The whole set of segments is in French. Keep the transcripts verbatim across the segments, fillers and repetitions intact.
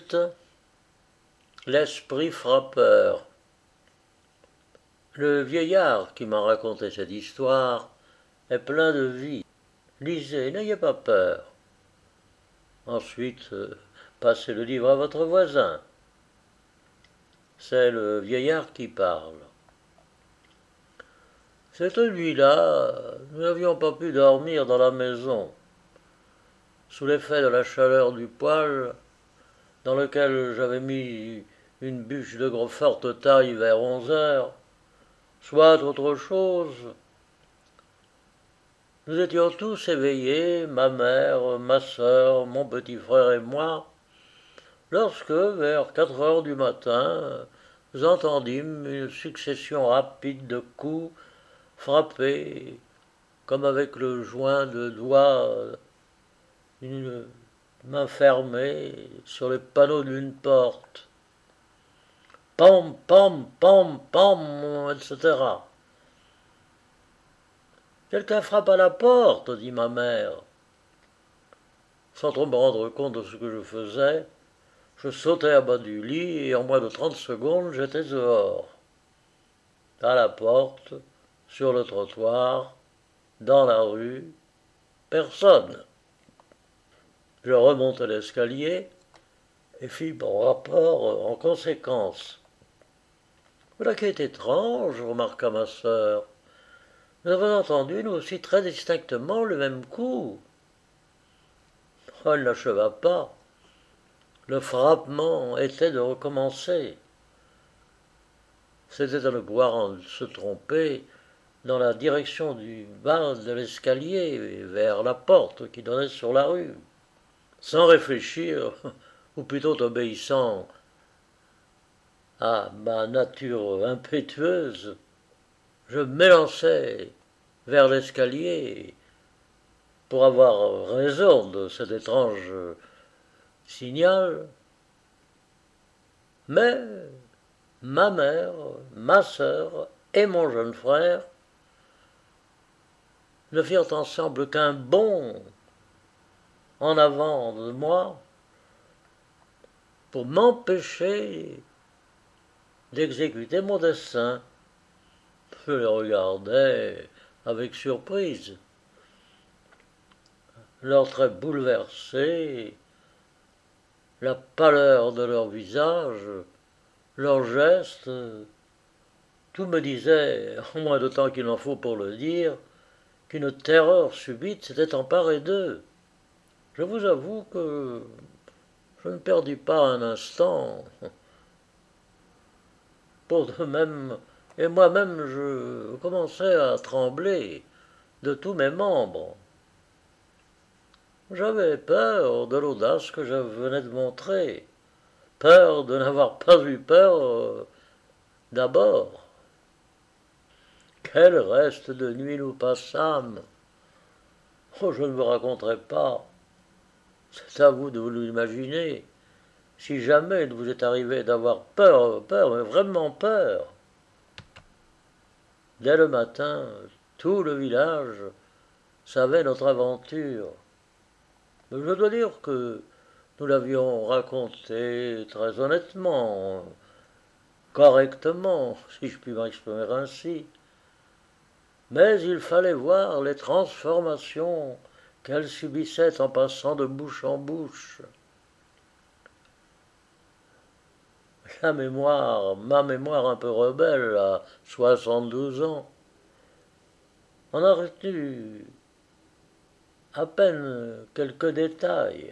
huit. L'esprit frappeur. Le vieillard qui m'a raconté cette histoire est plein de vie. Lisez, n'ayez pas peur. Ensuite, euh, passez le livre à votre voisin. C'est le vieillard qui parle. Cette nuit-là, nous n'avions pas pu dormir dans la maison. Sous l'effet de la chaleur du poêle, dans lequel j'avais mis une bûche de forte taille vers onze heures, soit autre chose. Nous étions tous éveillés, ma mère, ma sœur, mon petit frère et moi, lorsque, vers quatre heures du matin, nous entendîmes une succession rapide de coups frappés, comme avec le joint de doigt d'une main fermée sur les panneaux d'une porte. Pam, pam, pam, pam, et cetera. Quelqu'un frappe à la porte, dit ma mère. Sans trop me rendre compte de ce que je faisais, je sautai à bas du lit et en moins de trente secondes, j'étais dehors. À la porte, sur le trottoir, dans la rue, personne. Je remontai l'escalier et fis mon rapport en conséquence. Voilà qui est étrange, remarqua ma sœur. Nous avons entendu, nous aussi, très distinctement le même coup. Oh, elle n'acheva pas. Le frappement était de recommencer. C'était à ne pouvoir se tromper dans la direction du bas de l'escalier, vers la porte qui donnait sur la rue. Sans réfléchir, ou plutôt obéissant à ma nature impétueuse, je m'élançai vers l'escalier pour avoir raison de cet étrange signal. Mais ma mère, ma sœur et mon jeune frère ne firent ensemble qu'un bond en avant de moi pour m'empêcher d'exécuter mon dessein. Je les regardais avec surprise. Leurs traits bouleversés, la pâleur de leur visage, leurs gestes, tout me disait, en moins de temps qu'il en faut pour le dire, qu'une terreur subite s'était emparée d'eux. Je vous avoue que je ne perdis pas un instant. Pour de même, et moi-même je commençais à trembler de tous mes membres. J'avais peur de l'audace que je venais de montrer, peur de n'avoir pas eu peur euh, d'abord. Quel reste de nuit nous passâmes! Oh, je ne vous raconterai pas. C'est à vous de vous l'imaginer. Si jamais il vous est arrivé d'avoir peur, peur, mais vraiment peur. Dès le matin, tout le village savait notre aventure. Mais je dois dire que nous l'avions racontée très honnêtement, correctement, si je puis m'exprimer ainsi. Mais il fallait voir les transformations qu'elle subissait en passant de bouche en bouche. La mémoire, ma mémoire un peu rebelle à soixante-douze ans, en a retenu à peine quelques détails.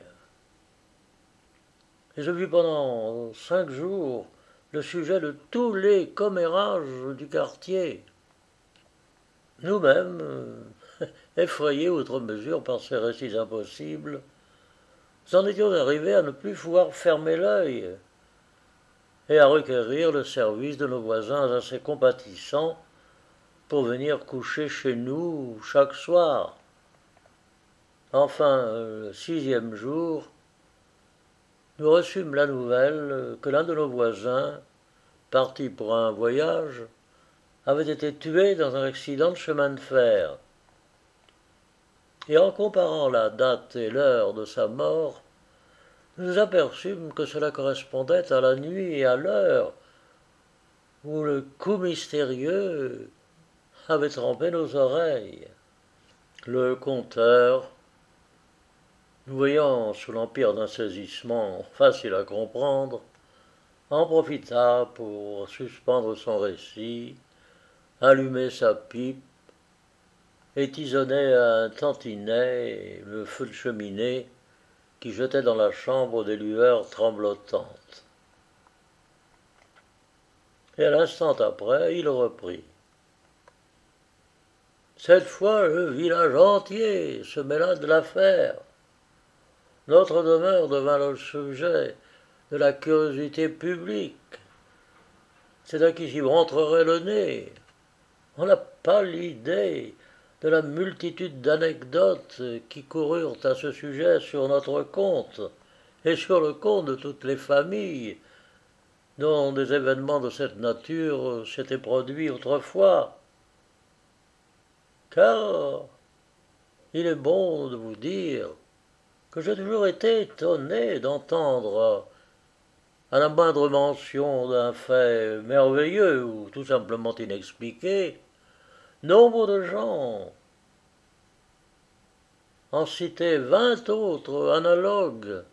Et je vis pendant cinq jours le sujet de tous les commérages du quartier. Nous-mêmes, euh, effrayés outre mesure par ces récits impossibles, nous en étions arrivés à ne plus pouvoir fermer l'œil et à requérir le service de nos voisins assez compatissants pour venir coucher chez nous chaque soir. Enfin, le sixième jour, nous reçûmes la nouvelle que l'un de nos voisins, parti pour un voyage, avait été tué dans un accident de chemin de fer. Et en comparant la date et l'heure de sa mort, nous aperçûmes que cela correspondait à la nuit et à l'heure où le coup mystérieux avait trempé nos oreilles. Le conteur, nous voyant sous l'empire d'un saisissement facile à comprendre, en profita pour suspendre son récit, allumer sa pipe et tisonner à un tantinet le feu de cheminée qui jetait dans la chambre des lueurs tremblotantes. Et à l'instant après, il reprit. Cette fois, le village entier se mêla de l'affaire. Notre demeure devint le sujet de la curiosité publique. C'est à qui j'y rentrerait le nez. On n'a pas l'idée de la multitude d'anecdotes qui coururent à ce sujet sur notre compte et sur le compte de toutes les familles dont des événements de cette nature s'étaient produits autrefois. Car il est bon de vous dire que j'ai toujours été étonné d'entendre, à la moindre mention d'un fait merveilleux ou tout simplement inexpliqué, nombre de gens en citer vingt autres analogues,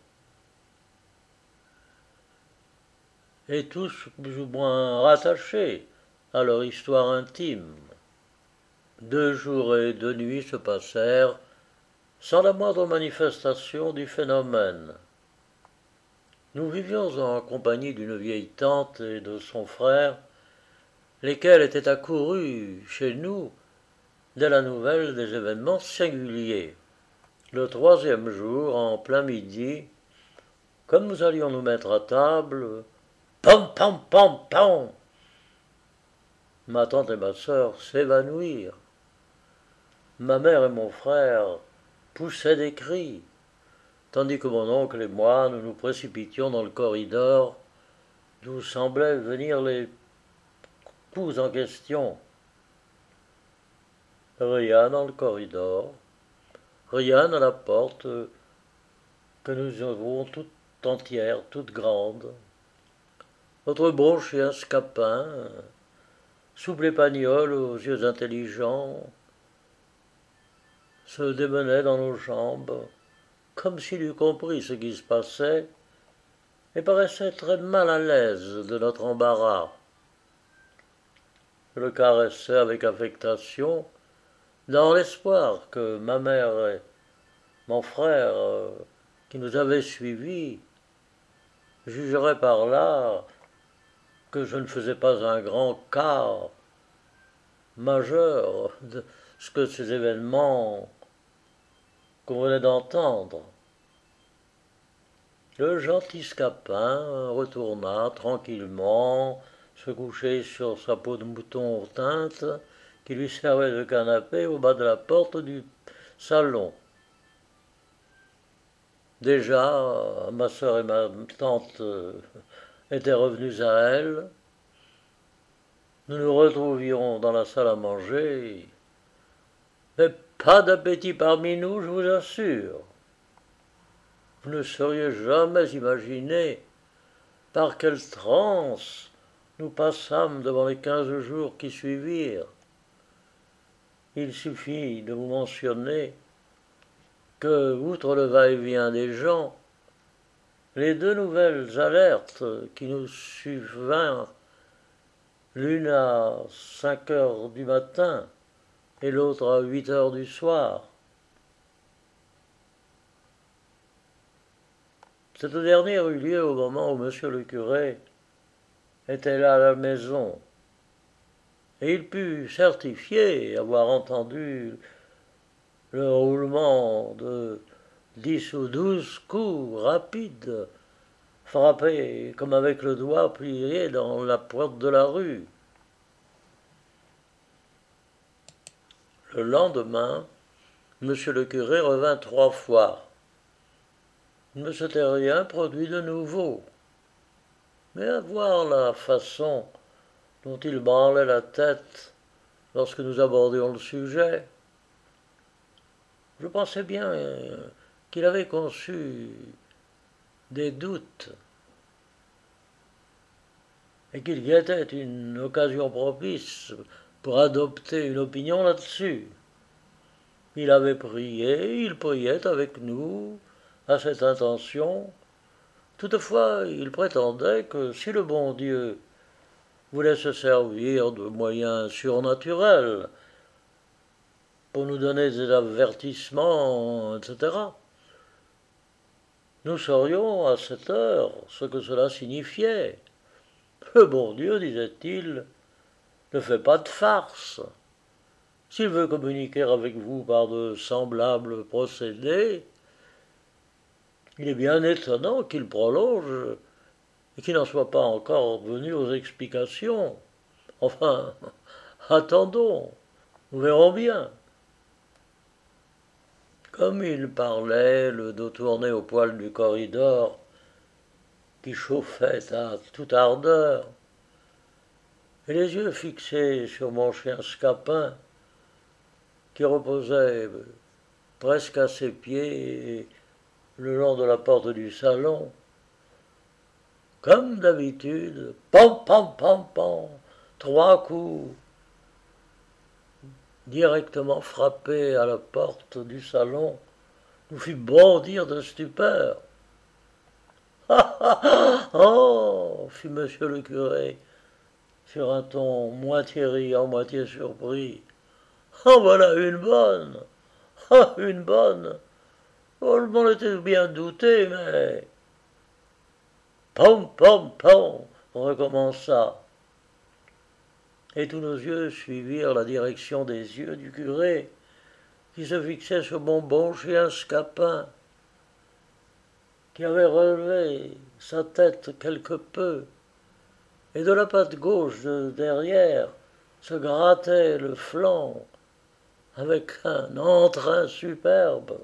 et tous plus ou moins rattachés à leur histoire intime. Deux jours et deux nuits se passèrent sans la moindre manifestation du phénomène. Nous vivions en compagnie d'une vieille tante et de son frère, lesquels étaient accourus chez nous dès la nouvelle des événements singuliers. Le troisième jour, en plein midi, comme nous allions nous mettre à table, pam pam pam pam, ma tante et ma sœur s'évanouirent. Ma mère et mon frère poussaient des cris, tandis que mon oncle et moi nous nous précipitions dans le corridor, d'où semblaient venir les coups en question. Rien dans le corridor, rien à la porte que nous avons toute entière, toute grande. Notre bon chien Scapin, souple épagnole aux yeux intelligents, se démenait dans nos jambes, comme s'il eût compris ce qui se passait, et paraissait très mal à l'aise de notre embarras. Je le caressais avec affectation, dans l'espoir que ma mère et mon frère, euh, qui nous avaient suivis, jugeraient par là que je ne faisais pas un grand cas majeur de ce que ces événements qu'on venait d'entendre. Le gentil Scapin retourna tranquillement se coucher sur sa peau de mouton teinte qui lui servait de canapé au bas de la porte du salon. Déjà, ma sœur et ma tante étaient revenues à elle. Nous nous retrouvions dans la salle à manger, mais pas d'appétit parmi nous, je vous assure. Vous ne sauriez jamais imaginer par quelle transe nous passâmes devant les quinze jours qui suivirent. Il suffit de vous mentionner que, outre le va-et-vient des gens, les deux nouvelles alertes qui nous survinrent, l'une à cinq heures du matin et l'autre à huit heures du soir, cette dernière eut lieu au moment où monsieur le curé était là à la maison, et il put certifier avoir entendu le roulement de dix ou douze coups rapides, frappés comme avec le doigt plié dans la porte de la rue. Le lendemain, monsieur le curé revint trois fois. Il ne s'était rien produit de nouveau. Mais à voir la façon dont il branlait la tête lorsque nous abordions le sujet, je pensais bien qu'il avait conçu des doutes, et qu'il guettait une occasion propice pour adopter une opinion là-dessus. Il avait prié, il priait avec nous à cette intention. Toutefois, il prétendait que si le bon Dieu voulait se servir de moyens surnaturels pour nous donner des avertissements, et cetera, nous saurions à cette heure ce que cela signifiait. Le bon Dieu, disait-il, ne fait pas de farce. S'il veut communiquer avec vous par de semblables procédés, il est bien étonnant qu'il prolonge et qu'il n'en soit pas encore venu aux explications. Enfin, attendons, nous verrons bien. Comme il parlait, le dos tourné au poil du corridor, qui chauffait à toute ardeur, et les yeux fixés sur mon chien Scapin, qui reposait presque à ses pieds le long de la porte du salon, comme d'habitude, pam, pam, pam, pam, trois coups directement frappés à la porte du salon, nous fit bondir de stupeur. Ah, ah, ah, oh, fit monsieur le curé, sur un ton moitié riant, moitié surpris. Ah, voilà une bonne. Ah, une bonne. Oh, je m'en étais bien douté, mais... Pom, pom, pom, on recommença. Et tous nos yeux suivirent la direction des yeux du curé, qui se fixait sur mon bon chien Scapin, qui avait relevé sa tête quelque peu, et de la patte gauche de derrière se grattait le flanc avec un entrain superbe.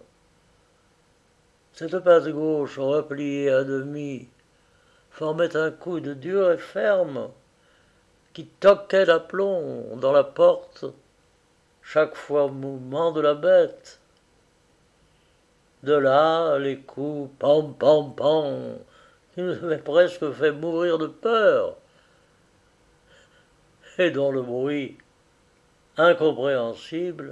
Cette patte gauche repliée à demi formait un coude dur et ferme qui toquait d'aplomb dans la porte chaque fois mouvement de la bête. De là, les coups pam pam pam qui nous avaient presque fait mourir de peur et dont le bruit incompréhensible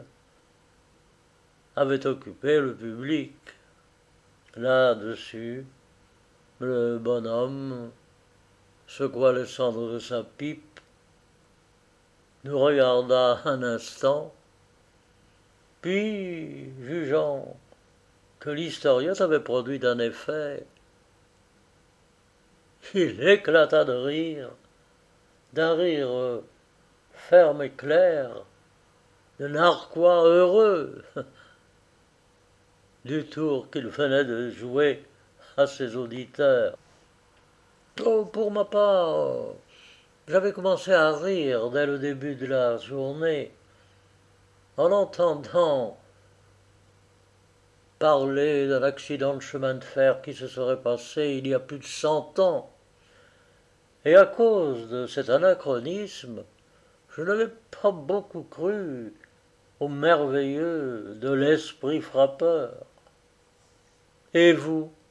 avait occupé le public. Là-dessus, le bonhomme secoua les cendres de sa pipe, nous regarda un instant, puis, jugeant que l'historiette avait produit un effet, il éclata de rire, d'un rire ferme et clair, de narquois heureux, du tour qu'il venait de jouer à ses auditeurs. Oh, pour ma part, j'avais commencé à rire dès le début de la journée, en entendant parler d'un accident de chemin de fer qui se serait passé il y a plus de cent ans. Et à cause de cet anachronisme, je n'avais pas beaucoup cru au merveilleux de l'esprit frappeur. Et vous,